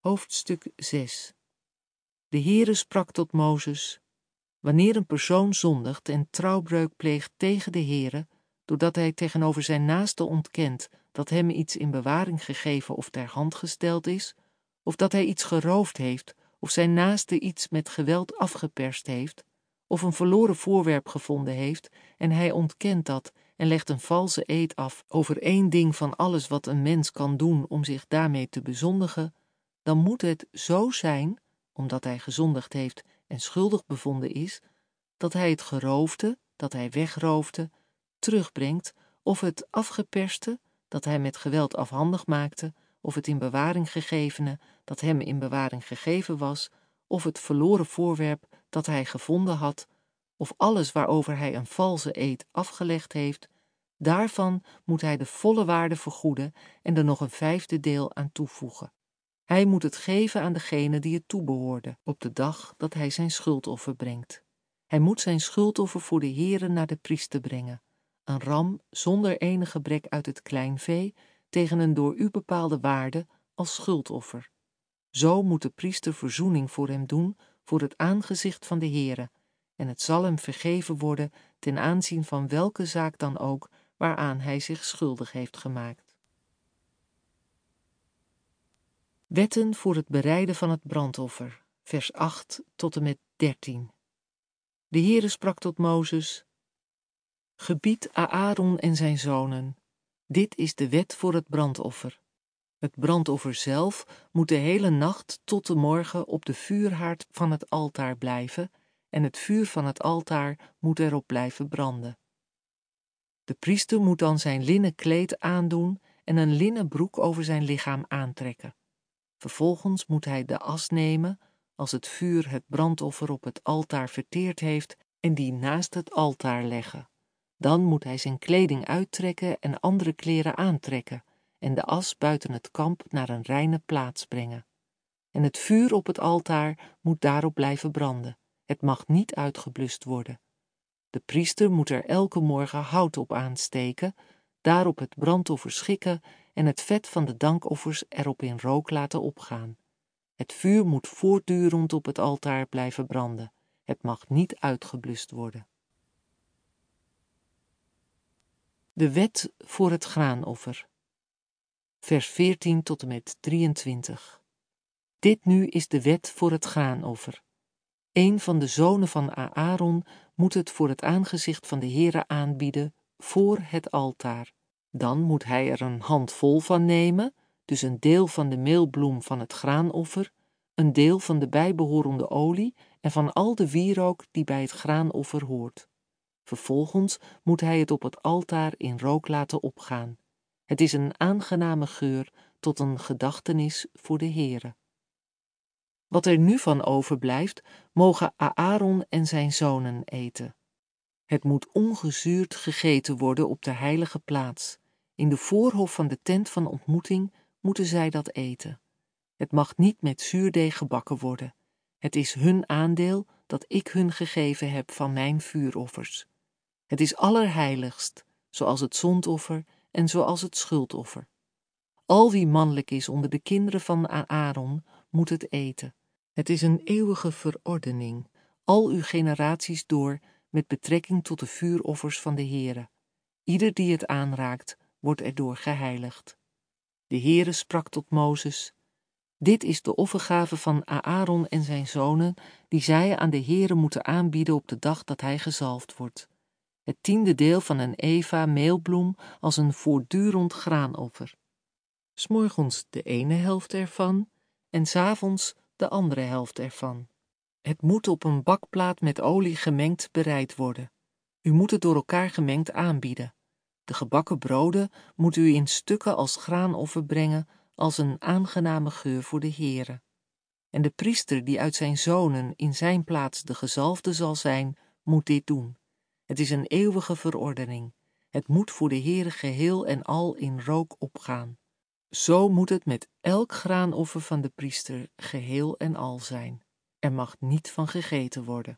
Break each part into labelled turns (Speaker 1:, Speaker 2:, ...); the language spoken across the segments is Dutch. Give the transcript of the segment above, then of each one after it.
Speaker 1: Hoofdstuk 6. De Heere sprak tot Mozes: wanneer een persoon zondigt en trouwbreuk pleegt tegen de Heere, doordat hij tegenover zijn naaste ontkent dat hem iets in bewaring gegeven of ter hand gesteld is, of dat hij iets geroofd heeft, of zijn naaste iets met geweld afgeperst heeft, of een verloren voorwerp gevonden heeft, en hij ontkent dat en legt een valse eed af over één ding van alles wat een mens kan doen om zich daarmee te bezondigen, dan moet het zo zijn, omdat hij gezondigd heeft en schuldig bevonden is, dat hij het geroofde, dat hij wegroofde, terugbrengt, of het afgeperste, dat hij met geweld afhandig maakte, of het in bewaring gegevene, dat hem in bewaring gegeven was, of het verloren voorwerp dat hij gevonden had, of alles waarover hij een valse eed afgelegd heeft, daarvan moet hij de volle waarde vergoeden en er nog een 5e deel aan toevoegen. Hij moet het geven aan degene die het toebehoorde, op de dag dat hij zijn schuldoffer brengt. Hij moet zijn schuldoffer voor de Heere naar de priester brengen, een ram zonder enig gebrek uit het kleinvee, tegen een door u bepaalde waarde als schuldoffer. Zo moet de priester verzoening voor hem doen voor het aangezicht van de Heere, en het zal hem vergeven worden ten aanzien van welke zaak dan ook waaraan hij zich schuldig heeft gemaakt. Wetten voor het bereiden van het brandoffer, vers 8 tot en met 13. De Heere sprak tot Mozes: gebied Aaron en zijn zonen, dit is de wet voor het brandoffer. Het brandoffer zelf moet de hele nacht tot de morgen op de vuurhaard van het altaar blijven, en het vuur van het altaar moet erop blijven branden. De priester moet dan zijn linnen kleed aandoen en een linnen broek over zijn lichaam aantrekken. Vervolgens moet hij de as nemen, als het vuur het brandoffer op het altaar verteerd heeft, en die naast het altaar leggen. Dan moet hij zijn kleding uittrekken en andere kleren aantrekken, en de as buiten het kamp naar een reine plaats brengen. En het vuur op het altaar moet daarop blijven branden. Het mag niet uitgeblust worden. De priester moet er elke morgen hout op aansteken, daarop het brandoffer schikken en het vet van de dankoffers erop in rook laten opgaan. Het vuur moet voortdurend op het altaar blijven branden. Het mag niet uitgeblust worden. De wet voor het graanoffer. Vers 14 tot en met 23. Dit nu is de wet voor het graanoffer. Een van de zonen van Aaron moet het voor het aangezicht van de Heere aanbieden voor het altaar. Dan moet hij er een handvol van nemen, dus een deel van de meelbloem van het graanoffer, een deel van de bijbehorende olie en van al de wierook die bij het graanoffer hoort. Vervolgens moet hij het op het altaar in rook laten opgaan. Het is een aangename geur tot een gedachtenis voor de Heere. Wat er nu van overblijft, mogen Aaron en zijn zonen eten. Het moet ongezuurd gegeten worden op de heilige plaats. In de voorhof van de tent van ontmoeting moeten zij dat eten. Het mag niet met zuurdeeg gebakken worden. Het is hun aandeel dat ik hun gegeven heb van mijn vuuroffers. Het is allerheiligst, zoals het zondoffer en zoals het schuldoffer. Al wie mannelijk is onder de kinderen van Aaron moet het eten. Het is een eeuwige verordening, al uw generaties door, met betrekking tot de vuuroffers van de Heere. Ieder die het aanraakt, wordt erdoor geheiligd. De Heere sprak tot Mozes: dit is de offergave van Aaron en zijn zonen, die zij aan de Heere moeten aanbieden op de dag dat hij gezalfd wordt. Het 10e deel van een eva meelbloem als een voortdurend graanoffer. 's Morgens de ene helft ervan en 's avonds de andere helft ervan. Het moet op een bakplaat met olie gemengd bereid worden. U moet het door elkaar gemengd aanbieden. De gebakken broden moet u in stukken als graanoffer brengen, als een aangename geur voor de Heere. En de priester die uit zijn zonen in zijn plaats de gezalfde zal zijn, moet dit doen. Het is een eeuwige verordening. Het moet voor de Heere geheel en al in rook opgaan. Zo moet het met elk graanoffer van de priester geheel en al zijn. Er mag niet van gegeten worden.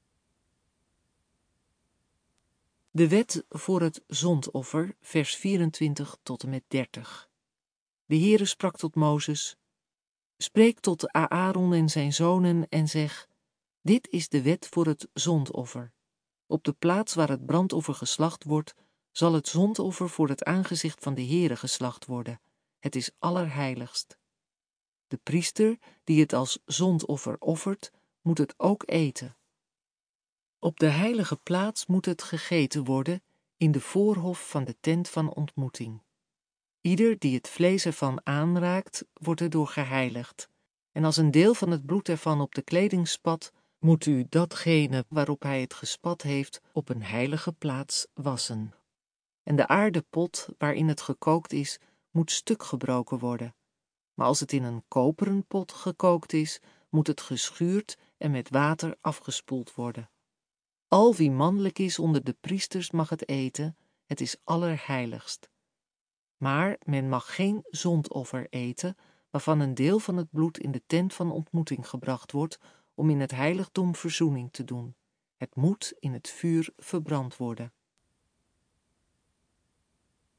Speaker 1: De wet voor het zondoffer, vers 24 tot en met 30. De Heere sprak tot Mozes: Spreek tot Aaron en zijn zonen en zeg: dit is de wet voor het zondoffer. Op de plaats waar het brandoffer geslacht wordt, zal het zondoffer voor het aangezicht van de Heere geslacht worden. Het is allerheiligst. De priester die het als zondoffer offert, moet het ook eten. Op de heilige plaats moet het gegeten worden, in de voorhof van de tent van ontmoeting. Ieder die het vlees ervan aanraakt, wordt erdoor geheiligd. En als een deel van het bloed ervan op de kleding spat, moet u datgene waarop hij het gespat heeft op een heilige plaats wassen. En de aarden pot waarin het gekookt is, moet stuk gebroken worden. Maar als het in een koperen pot gekookt is, moet het geschuurd en met water afgespoeld worden. Al wie mannelijk is onder de priesters mag het eten, het is allerheiligst. Maar men mag geen zondoffer eten, waarvan een deel van het bloed in de tent van ontmoeting gebracht wordt, om in het heiligdom verzoening te doen. Het moet in het vuur verbrand worden.